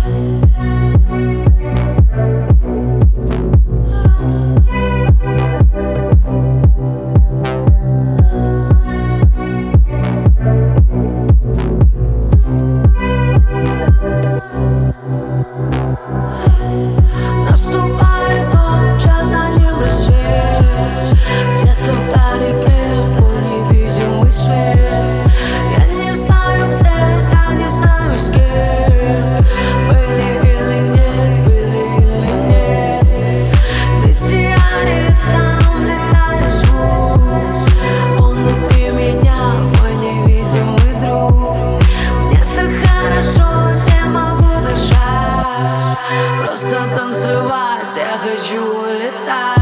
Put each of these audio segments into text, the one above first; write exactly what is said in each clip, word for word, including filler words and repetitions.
Наступает ночь, а за ним рассвет. Где-то вдалеке мой невидимый свет. Я не знаю где, я не знаю с кем. Были или нет, были или нет. Метеорит там летает звук. Он внутри меня, мой невидимый друг. Мне так хорошо, не могу дышать. Просто танцевать, я хочу улетать.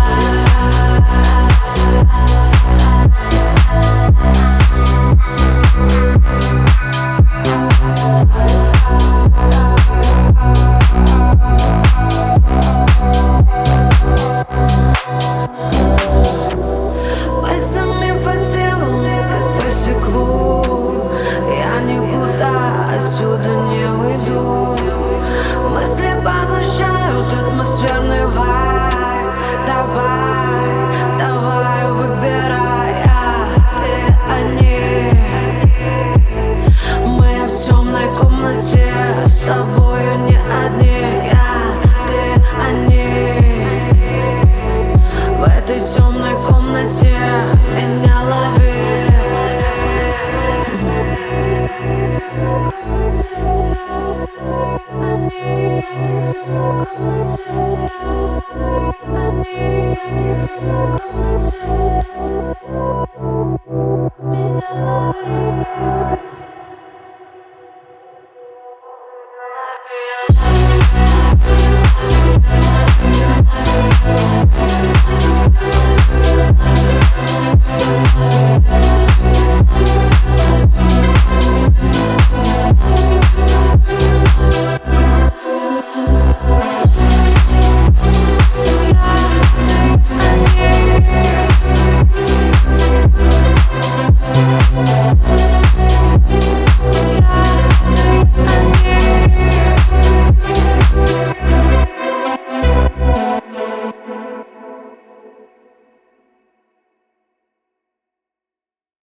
Пальцами по телу, как по стеклу. Я никуда отсюда не уйду. Мысли поглощают атмосферный вайб. Давай, давай, выбирай, а ты, они. Мы в темной комнате, с тобою не одни. Я, ты, они. В этой темной комнате меня лови. Меня лови.